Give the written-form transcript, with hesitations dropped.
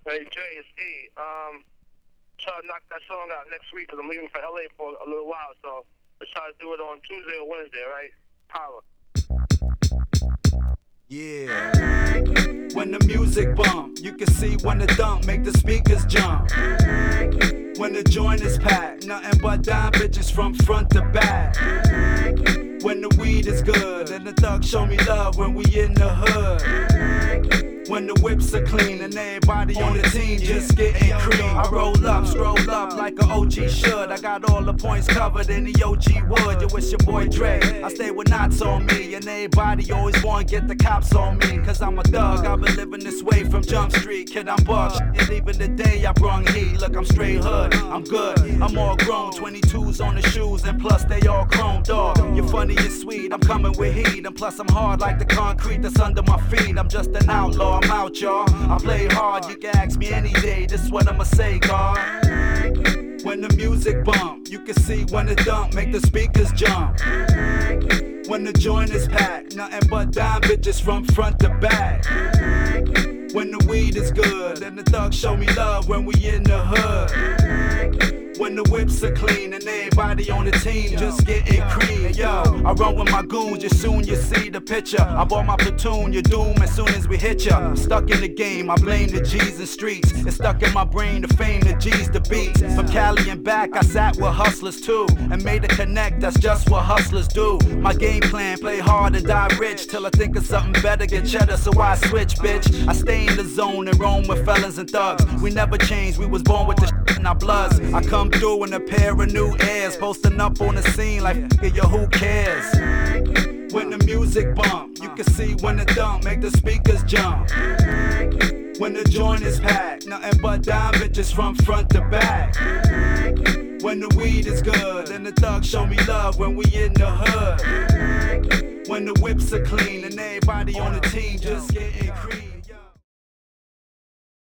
Hey Jay, it's E. Try to knock that song out next week 'cause I'm leaving for LA for a little while, so let's try to do it on Tuesday or Wednesday, right? Power. Yeah. When the music bump, you can see when the dump make the speakers jump. When the joint is packed, nothing but dime bitches from front to back. When the weed is good and the thugs show me love when we in the hood. When the whips are clean and everybody on the team just getting cream. I roll up, stroll up like a OG should. I got all the points covered in the OG wood. Yo, it's your boy Dre. I stay with knots on me and everybody always wanna get the cops on me. 'Cause I'm a thug, I've been living this way from Jump Street. Kid, I'm buck. And even the day I brung heat. Look, I'm straight hood, I'm good. I'm all grown, 22s on the shoes and plus they all chrome, dog. You're funny, you're sweet, I'm coming with heat. And plus I'm hard like the concrete that's under my feet. I'm just an outlaw, I'm out, y'all. I play hard, you can ask me any day. This is what I'ma say, God. When the music bump, you can see when the dump make the speakers jump. When the joint is packed, nothing but dime bitches from front to back. When the weed is good and the thugs show me love when we in the hood. When the whips are clean and everybody on the team just getting cream. Yo, I run with my goons, just soon you see the picture. I bought my platoon, you're doomed as soon as we hit ya. Stuck in the game, I blame the G's and streets. It's stuck in my brain, the fame, the G's, the beats. From Cali and back, I sat with hustlers too. And made a connect, that's just what hustlers do. My game plan, play hard and die rich. Till I think of something better, get cheddar, so I switch, bitch. I stay in the zone and roam with fellas and thugs. We never changed, we was born with the shit in our bloods. I come through in a pair of new airs, posting up on the scene like f***ing yo, who cares? When the music bump, you can see when the dump make the speakers jump. When the joint is packed, nothing but dime bitches from front to back. When the weed is good and the thugs show me love when we in the hood. When the whips are clean and everybody on the team just getting cream.